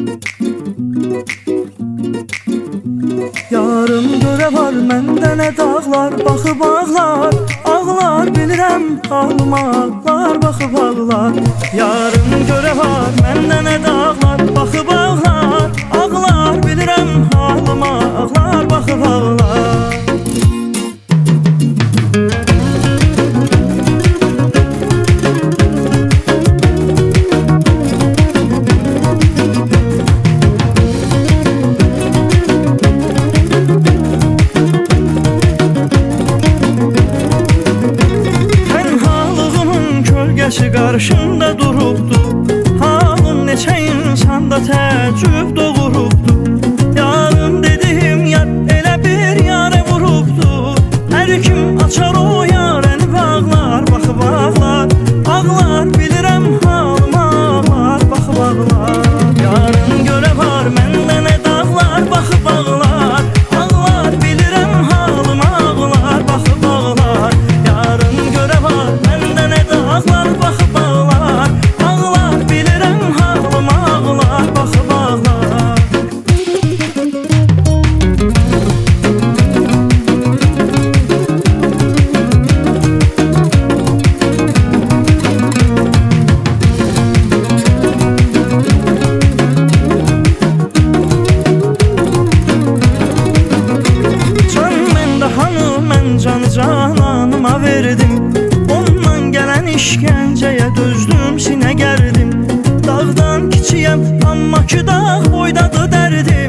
Yarım görə var məndə nə dağlar, baxıb ağlar, ağlar bilirəm halıma, ağlar baxıb ağlar. Yarım görə var məndə nə dağlar, baxıb ağlar, ağlar bilirəm halıma, ağlar baxıb ağlar. Qarşımda durubdu, halım neçə insanda təəccüb doğurubdu. Yarım dediyim yar elə bir yarə vurubdu. Hər kim açar o yarəni bağlar, baxıb ağlar, ağlar bilirəm halıma, ağlar baxıb ağlar. Yarım görə var məndə nə dağlar, baxıb ağlar, ağlar bilirəm halıma, ağlar baxıb ağlar. Yarım görə var məndə nə dağlar, baxıb ağlar, ağlar bilirəm halıma, ağlar baxıb ağlar. Can məndə hanı, mən canı cananıma verdim. Ondan gələn işgəncəyə dözdüm, sinə gərdim. Dağdan kiçiyəm, amma ki dağ boydadır dərdim.